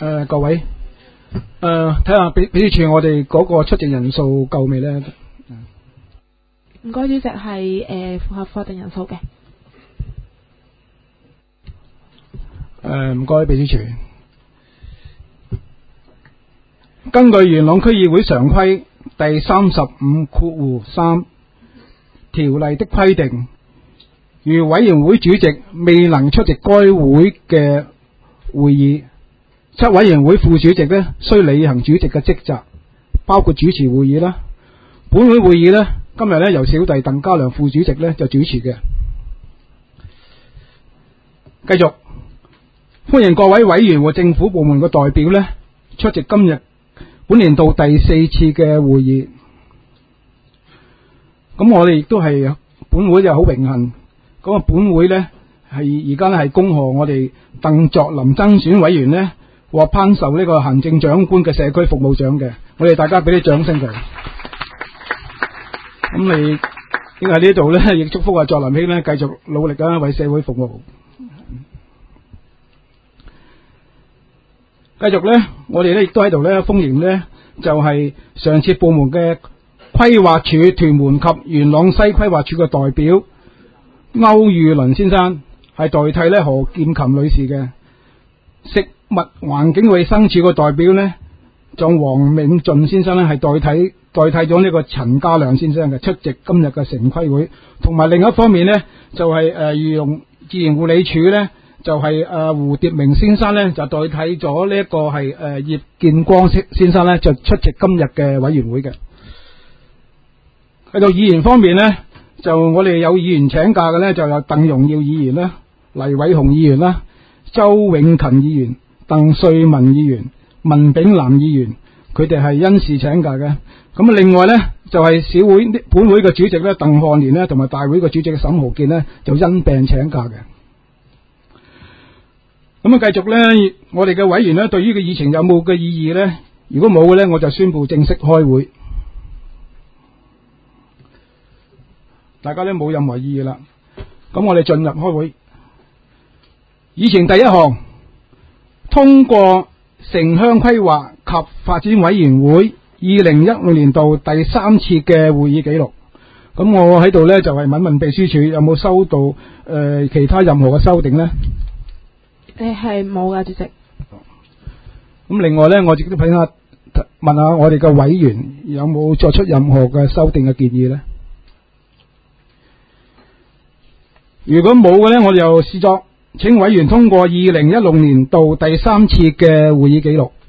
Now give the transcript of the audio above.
各位，睇下俾住我哋嗰個出席人數夠未咧？ 唔該，主席係符合法定人數嘅。 唔該，秘書處。根據元朗區議會常規第35(3) 條例的規定，如委員會主席未能出席該會嘅會議，則委員會副主席呢須履行主席嘅職責，包括主持會議啦。本會會議呢，今日呢由小弟鄧家良副主席呢就主持嘅。繼續歡迎各位委員和政府部門嘅代表呢出席今日本年度第4次嘅會議。咁我哋亦都係本會就好榮幸，咁啊本會呢係而家呢係恭賀我哋鄧作霖增選委員呢獲頒授呢個行政長官嘅社區服務獎嘅，我哋大家俾啲掌聲佢。咁你應該喺呢度呢亦祝福作霖兄呢繼續努力啊，為社會服務。繼續呢，我哋呢亦都喺度呢歡迎呢就係上次部門嘅規劃署屯門及元朗西規劃署嘅代表歐裕倫先生，係代替呢何建琴女士嘅。食物環境衛生署嘅代表呢就黃永俊先生呢係代替咗呢個陳家亮先生嘅出席今日嘅城規會。同埋另一方面呢就係漁農自然護理署呢就係胡蝶明先生呢就代替咗呢一個係葉建光先生呢就出席今日嘅委員會嘅。去到議員方面呢，就我哋有議員請假嘅呢，就有鄧榮耀議員啦、黎偉雄議員啦、周永勤議員、鄧萃雯議員、文炳南議員，佢哋係因事請假嘅。咁另外呢，就係小會本會嘅主席呢，鄧漢年呢，同埋大會嘅主席沈豪健呢，就因病請假嘅。咁繼續呢，我哋嘅委員呢，對於個議程有冇嘅異議呢？如果冇嘅呢，我就宣布正式開會。大家都冇任何異議啦，咁我哋進入開會。議程第一項，通過城鄉規劃及發展委員會2016年度第3次嘅會議記錄。咁我喺度呢，就係問秘書處有冇收到其他任何嘅修訂呢？ 係冇噶，主席。 咁另外呢，我亦都問下我哋嘅委員有冇作出任何嘅修訂嘅建議呢？如果冇嘅呢，我就視作請委員通過2016年度第3次嘅會議記錄。